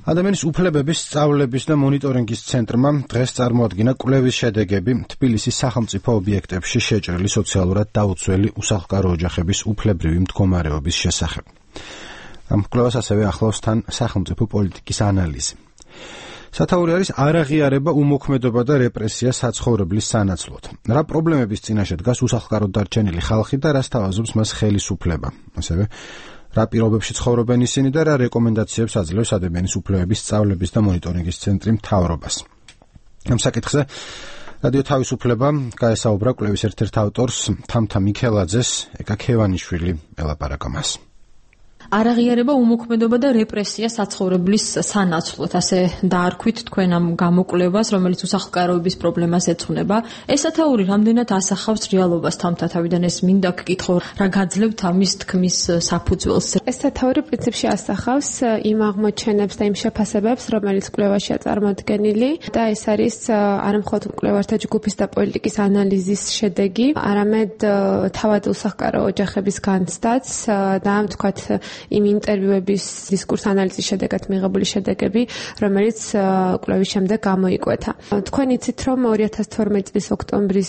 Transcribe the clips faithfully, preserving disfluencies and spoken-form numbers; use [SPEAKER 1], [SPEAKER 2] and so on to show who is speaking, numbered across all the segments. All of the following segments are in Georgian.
[SPEAKER 1] ადამიანის უფლებების სწავლების და მონიტორინგის ცენტრმა დღეს წარმოადგინა კვლევის შედეგები თბილისის სახელმწიფო ობიექტებში შეჭრილი სოციალურად დაუცველი უსახლკარო ოჯახების უფლებრივი მდგომარეობის შესახებ. ამ კვლევას ასევე ახლავს თან სახელმწიფო პოლიტიკის ანალიზი. სათაური არის არაღიარება, უმოქმედობა და რეპრესია საცხოვრებლის სანაცვლოდ. რა პრობლემების წინაშე დგას უსახლკაროდ დარჩენილი ხალხი და რას თავაზობს მას ხელისუფლება. ასევე რა პირობებში ცხოვრობენ ისინი და რა რეკომენდაციებს აძლევს ადამიანის უფლებების სწავლების და მონიტორინგის ცენტრი მთავრობას. ამ საკითხზე რადიო თავისუფლება გაესაუბრა კვლევის ერთ-ერთ ავტორს თამთა მიქელაძეს, ეკა ქევანიშვილი ელაპარაკა მას.
[SPEAKER 2] არაღიარება, უმოქმედობა და რეპრესია საცხოვრებლის სანაცვლოდ, ასე დაარქვით თქვენ ამ გამოკვლევას, რომელიც უსახლკაროების პრობლემას ეძღვნება. ეს სათაური რამდენად ასახავს რეალობას თამთა თავიდან ეს მინდა გკითხო, რა გაძლევთ ამის თქმის საფუძველს?
[SPEAKER 3] ეს სათაური პრინციპში ასახავს იმ აღმოჩენებს და იმ შეფასებებს, რომელიც კვლევაშია წარმოდგენილი და ეს არის არა მხოლოდ მკვლევართა ჯგუფის და პოლიტიკის ანალიზის შედეგი, არამედ თავად უსახლკარო ოჯახების განცდაც და ამ თქვათ იმ ინტერვიუების დისკურს ანალიზის შედეგად მიღებული შედეგები, რომელიც კვლევის შემდეგ გამოიკვეთა. თქვენ იცით, რომ ორი ათას თორმეტი წლის ოქტომბრის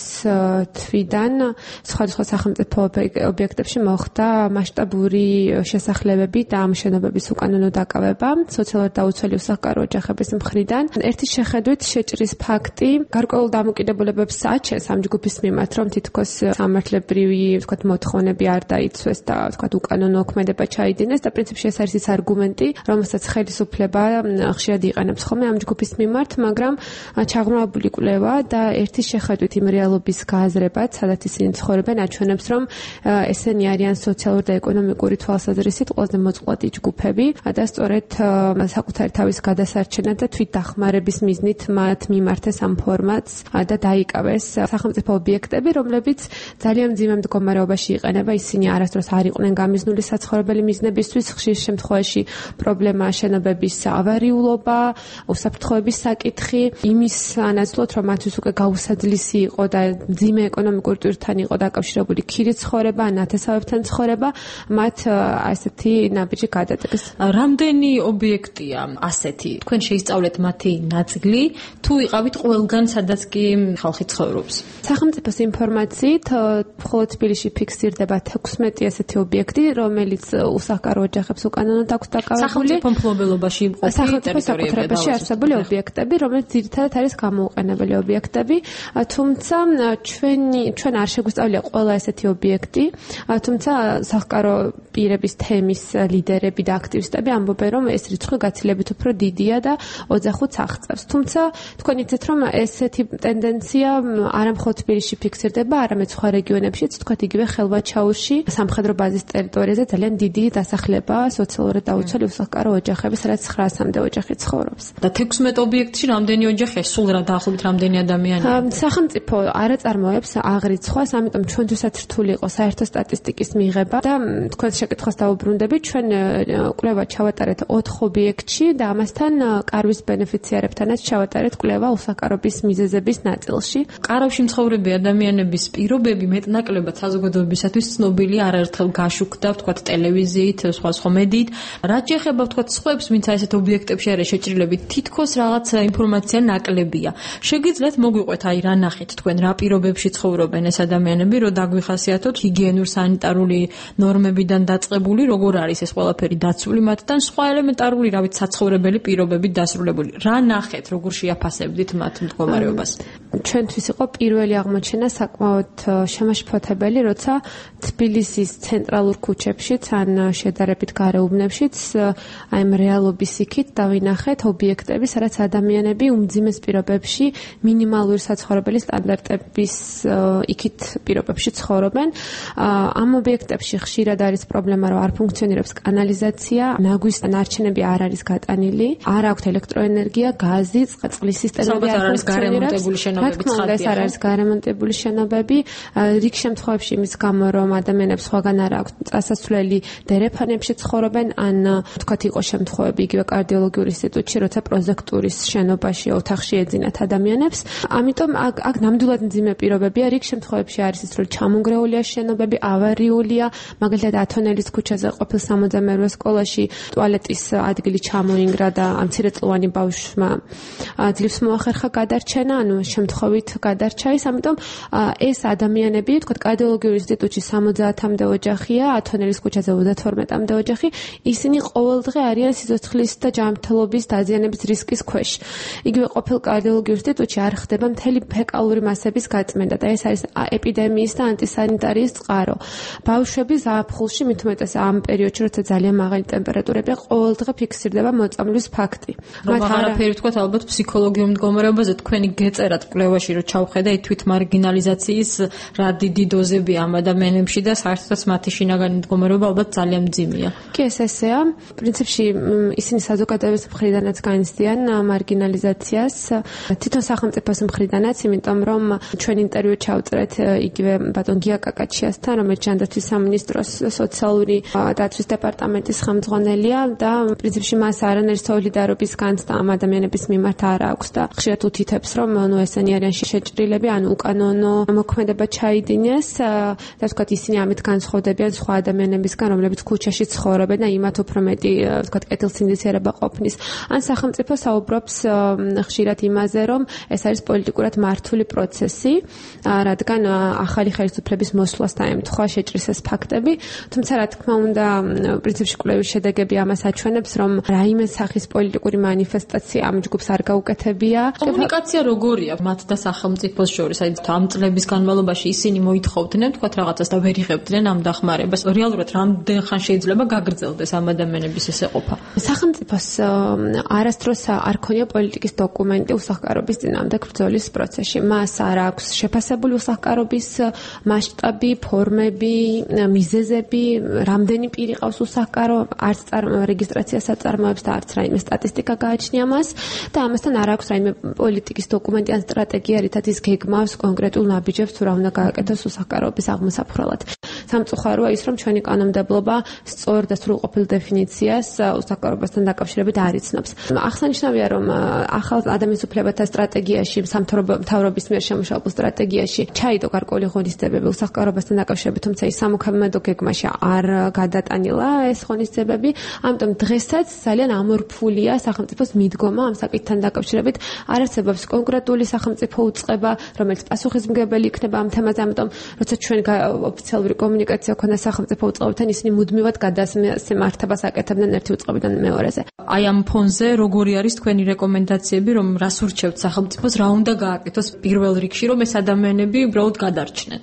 [SPEAKER 3] თვიდან სხვადასხვა სახელმწიფო ობიექტებში მოხდა მასშტაბური შესახლებები და ამ შენობების უკანონო დაკავება სოციალურად დაუცველი უსახლკარო ოჯახების მხრიდან. ერთის შეხედვით შეჭრის ფაქტი გარკვეულ დამოკიდებულებებს აჩენს ამ ჯგუფის მიმართ, რომ თითქოს სამართლებრივი თქვათ მოთხოვნები არ დაიცვეს და თქვათ უკანონო ოქმედება ჩაიდინეს და პრინციპში ეს არის ის არგუმენტი, რომელსაც ხელისუფლება ხშირად იყენებს ხოლმე ამ ჯგუფის მიმართ, მაგრამ ჩაღრმავებული კვლევა და ერთის შეხედვით იმ რეალობის გააზრებაც, სადაც ისინი ცხოვრობენ, აჩვენებს, რომ ესენი არიან სოციალური და ეკონომიკური თვალსაზრისით ყველაზე მოწყვლადი ჯგუფები და სწორედ საკუთარი თავის გადასარჩენად და თვით დახმარების მიზნით მათ მიმართეს ამ ფორმატს და დაიკავეს სახელმწიფო ობიექტები, რომლებიც ძალიან მძიმე მდგომარეობაში იყენება, ისინი არასდროს არ იყვნენ გამიზნული საცხოვრებელი მიზნებისთვის, ხშირ შემთხვევაში პრობლემაა შენობების ავარიულობა, უსაფრთხოების საკითხი, იმის ანაცვლოდ, რომ მათთვის უკვე გაუსაძლისი იყო და მძიმე ეკონომიკური ტვირთთან იყო დაკავშირებული ქირით ცხოვრება, ნათესავებთან ცხოვრება, მათ ასეთი ნაბიჯი გადადგეს.
[SPEAKER 2] რამდენი ობიექტია ასეთი? თქვენ შეისწავლეთ მათი ნაწილი, თუ იყავით ყველგან, სადაც კი ხალხი ცხოვრობს?
[SPEAKER 3] სახელმწიფოს ინფორმაციით, მხოლოდ თბილისში ფიქსირდება თექვსმეტი ასეთი ობიექტი, რომელიც უსახლკარო ოჯახებს უკანონოდ აქვს დაკავებული.
[SPEAKER 2] სახელმწიფო მფლობელობაში იმყოფი
[SPEAKER 3] ტერიტორიებებში არსებული ობიექტები, რომელიც ძირითადად არის გამოუყენებელი ობიექტები, თუმცა ჩვენი ჩვენ არ შეგვისწავლია ყველა ესეთი ობიექტი, თუმცა უსახლკარო პირების თემის ლიდერები და აქტივისტები ამბობენ, რომ ეს რიცხვი გაცილებით უფრო დიდია და ოცდახუთს აღწევს. თუმცა თქვენ იცით, რომ ესეთი ტენდენცია არა მხოლოდ თბილისში ფიქსირდება, არამედ სხვა რეგიონებშიც, თქვათ იგივე ხელვაჩაურში, სამხედრო ბაზის ტერიტორიაზე ძალიან დიდი დასახლება სოციალურად დაუცველი უსახლკარო ოჯახების, რაც ცხრაასამდე ოჯახი ცხოვრობს.
[SPEAKER 2] და თექვსმეტ ობიექტში რამდენი ოჯახია? სულ რა დაახლოებით რამდენი ადამიანია?
[SPEAKER 3] სახელმწიფო არ აწარმოებს აღრიცხვას, ამიტომ ჩვენთვისაც რთული იყო საერთო სტატისტიკის მიღება და თქვენ შეკითხვას დაუბრუნდები, ჩვენ კვლევა ჩავატარეთ ოთხ ობიექტში და ამასთან კარვის ბენეფიციარებთანაც ჩავატარეთ კვლევა უსახლკარობის მიზეზების ნაწილში.
[SPEAKER 2] კარავში მცხოვრები ადამიანების პირობები მეტნაკლებად საზოგადოებისათვის ცნობილი, არაერთხელ გაშუქდა, ვთქვათ, ტელევიზიით, სხვა სხვა მედიით. რაც შეეხება, ვთქვათ, სხვებს, ვინც ასეთ ობიექტებში არის შეჭრილები, თითქოს რაღაც ინფორმაცია ნაკლებია. შეგიძლიათ მოგვიყვეთ, აი რა ნახეთ თქვენ, რა პირობებში ცხოვრობენ ეს ადამიანები, რომ დაგვიხასიათოთ ჰიგიენურ სანიტარული ნორმებიდან დაწყებული, როგორ არის ეს ყველაფერი დაცული მათთან, სხვა ელემენტარული, რა ვიცი, საცხოვრებელი პირობებით დასრულებული. რა ნახეთ, როგორ შეაფასებდით მათ მდგომარეობას?
[SPEAKER 3] ჩვენთვის იყო პირველი აღმოჩენა საკმაოდ შემაშფოთებელი, როცა თბილისის ცენტრალურ ქუჩებში, თან შედარებით გარეუბნებშიც, აი ამ რეალობის იქით დავინახეთ ობიექტები, სადაც ადამიანები უმძიმეს პირობებში, მინიმალური საცხოვრებელი სტანდარტების იქით პირობებში ცხოვრობენ. ამ ობიექტებში ხშირად არის პრობლემა, რომ არ ფუნქციონირებს კანალიზაცია, ნაგვის ნარჩენები არ არის გატანილი, არ აქვთ ელექტროენერგია, გაზი, წყლის სისტემები არ
[SPEAKER 2] არის გარემონტებული შენობები. მასშტაბებით
[SPEAKER 3] ხარდია. ეს არ არის გარემონტებული შენობები. რიგ შემთხვევებში იმის გამო რომ ადამიანებს სხვაგან არ აქვს წასასვლელი დერეფანებში ცხოვრობენ, ან თქვათ იყო შემთხვევები იგივე კარდიოლოგიურ ინსტიტუტში, როცა პროზექტურის შენობაში ოთახში ეძინათ ადამიანებს. ამიტომ აქ აქ ნამდვილად მძიმე პირობებია. რიგ შემთხვევებში არის ის, რომ ჩამონგრეულია შენობები, ავარიულია, მაგალითად ათონელის ქუჩაზე ყოფილ სამოცდამეორე სკოლაში ტუალეტის ადგილი ჩამოინგრა და ამ მცირეწლოვანი ბავშვმა ძლივს მოახერხა გადარჩენა, ანუ შემთხვევით გადარჩა ის. ამიტომ ეს ადამიანები, თქვათ კარდიოლოგიურ ინსტიტუტში სამოცდაათამდე ოჯახია, ათონელის ქუჩაზე ოცდათორმეტამდე ოჯახი, ისინი ყოველდღე არიან სიცოცხლის და ჯანმრთელობის დაზიანების რისკის ქვეშ. იგივე ყოფილ კარდიოლოგიურ ინსტიტუტში არ ხდება მთელი ფეკალური მასების გაწმენდა და ეს არის ეპიდემიის და ანტისანიტარიის წყარო. ბავშვები ზაფხულში, მით უმეტეს ამ პერიოდში, როცა ძალიან მაღალი ტემპერატურებია, ყოველდღე ფიქსირდება მოწამვლის ფაქტი.
[SPEAKER 2] მათ არაფერი თქვათ ალბათ ფსიქოლოგიურ მდგომარეობაზე თქვენი გეწერათ კვლევაში, რომ ჩავხედეთ თვით მარგინალიზაციის რა დიდი დოზები ამ ადამიანებში და საერთოდაც მათი შინაგანი მდგომარეობა ალბათ ძალიან მძიმეა.
[SPEAKER 3] კი, ეს ესეა. პრინციპში ისინი საზოგადოების მხრიდანაც განიცდიან მარგინალიზაციას, თვითონ სახელმწიფოს მხრიდანაც, იმიტომ რომ ჩვენ ინტერვიუ ჩავწერეთ იგივე ბატონ გია კაკაჩიასთან, რომელიც ჯანდაცვის სამინისტროს სოციალური დაცვის დეპარტამენტის ხელმძღვანელია და პრინციპში მას არანაირი სოლიდარობის განცდა ამ ადამიანების მიმართ არ აქვს და ხშირად უთითებს, რომ ნუ ესენი არიან შეჭრილები, ანუ უკანონო მოქმედება ჩაიდინეს და თქვათ ისინი ამით განსხვავდებიან სხვა ადამიანებისგან, რომლებიც ქუჩაში ცხოვრობენ და იმათ უფრო მეტი თქვათ კეთილსინდისიერება ყოფნის. ან სახელმწიფო საუბრობს ხშირად იმაზე, რომ ეს არის პოლიტიკურად მართული პროცესი, რადგან ახალი ხელისუფლების მოსვლას დაემთხვა შეჭრის ეს ფაქტები, თუმცა რა თქმა უნდა, პრინციპში კვლევის შედეგები ამას აჩვენებს, რომ რაიმე სახის პოლიტიკური მანიფესტაცია ამ ჯგუფს არ გაუკეთებია.
[SPEAKER 2] კომუნიკაცია როგორია მათ და სახელმწიფოს შორის? აი ამ წლების განმავლობაში ისინი მოითხოვდნენ თქვათ რაღაცას და ვერ იღებდნენ ამ დახმარებას. რეალურად რამდენ ხან შეიძლება გაგრძელდეს ამ ადამიანების ესე ყოფა?
[SPEAKER 3] სახელმწიფოს არასდროს არ ქონია პოლიტიკის დოკუმენტი უსახლკარობის წინააღმდეგ ბრძოლის პროცესში. მას არ აქვს შეფასებული უსახლკარობის მასშტაბი, ფორმები, მიზეზები, რამდენი პირი ყავს უსახლკარო, არც რეგისტრაციას აწარმოებს და არც რაიმე სტატისტიკა გააჩნია მას და ამასთან არ აქვს რაიმე პოლიტიკის დოკუმენტი ან სტრატეგია, რითაც ის გეგმავს კონკრეტულ ნაბიჯებს თუ რა უნდა გააკეთოს უსახლკარობის აღმოსაფხვრელად. სამწუხაროა ის, რომ ჩვენი კანონმდებლობა სწორ და სრულყოფილ დეფინიციას უსახლკარობასთან დაკავშირებით არ იცნობს. აღსანიშნავია, რომ ახალ ადამიანის უფლებათა სტრატეგიაში, მთავრობის მიერ შემუშავებულ სტრატეგიაში ჩაიდო გარკვეული ღონისძიებები უსახლკარობასთან დაკავშირებით, თუმცა ის სამოქმედო გეგმაში არ გადატანილა ეს ღონისძიებები. ამიტომ დღესაც ძალიან ამორფულია სახელმწიფოს მიდგომა ამ საკითხთან დაკავშირებით. არ არსებობს კონკრეტული სახელმწიფო უწყება, რომელიც პასუხისმგებელი იქნება ამ თემაზე. ამიტომ როცა ჩვენ ოფიციალური კომუნიკაცია ქონდა სახელმწიფო უწყებებთან, ისინი მუდმივად გადასმართებას აკეთებდნენ ერთი უწყებიდან მეორეზე.
[SPEAKER 2] აი ამ ფონზე როგორი არის თქვენი რეკომენდაციები, რომ რას ურჩევთ სახელმწიფოს, რა უნდა გააკეთოს პირველ რიგში, რომ ეს ადამიანები უბრალოდ გადარჩნენ?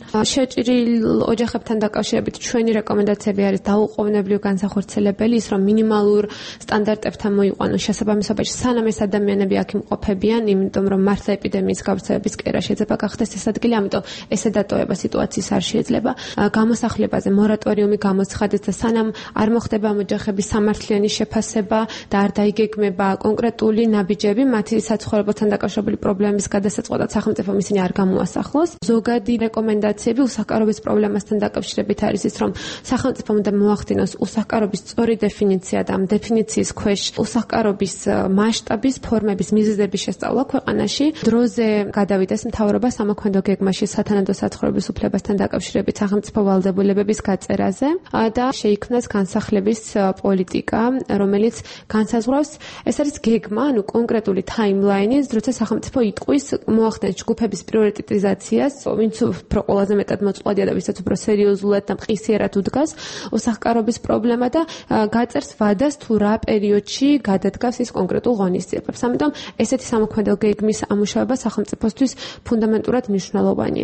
[SPEAKER 3] შეჭრილ ოჯახებთან დაკავშირებით ჩვენი რეკომენდაციები არის დაუყოვნებლივ განსახორციელებელი, ის რომ მინიმალურ სტანდარტებთან მოიყვანოს შესაბამისობაში, სანამ ეს ადამიანები აქ იმყოფებიან, იმიტომ რომ მართლა ეპიდემიის გავრცელების კერა შეიძლება გახდეს ეს ადგილი, ამიტომ ესე დატოვება სიტუაციის არ შეიძლება. გამოსახლებაზე მორატორიუმი გამოცხადეს და სანამ არ მოხდება ამ ოჯახების სამართლიანი შეფასება და არ დაიგეგმება კონკრეტული ნაბიჯები მათი საცხოვრებელთან დაკავშირებული პრობლემების გადასაწყოდად სახელმწიფომ ისინი არ გამოასახლოს. ზოგადი რეკომენდაციები უსახლკარობის პრობლემასთან დაკავშირებით არის ის, რომ სახელმწიფომ უნდა მოახდინოს უსახლკარობის სწორი დეფინიცია და ამ დეფინიციის ქვეშ უსახლკარობის მასშტაბის, ფორმების, მიზეზების შესწავლა ქვეყანაში. დროზე გადავიდეს მთავრობა სამოქმედო გეგმაში სათანადო საცხოვრების უფლებასთან დაკავშირებით სახელმწიფო ვალდებულებების გაწერაზე და შეიქმნას განსახლების პოლიტიკა, რომელიც განსაზღვრავს, ეს არის გეგმა, ანუ კონკრეტული ტაიმლაინი, როცა სახელმწიფო იტყვის მოახდენს ჯგუფების პრიორიტეტიზაციას, ვინც უფრო ყველაზე მეტად მოწყვლადია და ვისაც უფრო სერიოზულად და მყისიერად უდგას უსახლკარობის პრობლემა და გაწერს ვადას თუ რა პერიოდში გადადგას ის კონკრეტულ ღონისძიებებს. ამიტომ ესეთი სამოქმედო გეგმის ამუშავება სახელმწიფოსთვის ფუნდამენტურად მნიშვნელოვანია.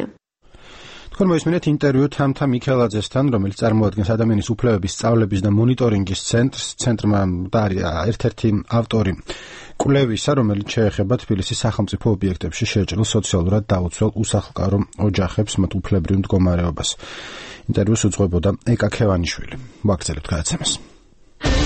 [SPEAKER 1] თქვენ მოისმინეთ ინტერვიუ თამთა მიქელაძესთან, რომელიც წარმოადგენს ადამიანის უფლებების სწავლების და მონიტორინგის ცენტრს, ცენტრმა და არის ერთ-ერთი ავტორი კვლევისა, რომელიც შეეხება თბილისის სახელმწიფო ობიექტებში შეჭრილ სოციალურად დაუცველ უსახლკარო ოჯახებს, მათ უფლებრივ მდგომარეობას. ინტერვიუს უძღვებოდა ეკა ქევანიშვილი. ვაგრძელებთ გადაცემას.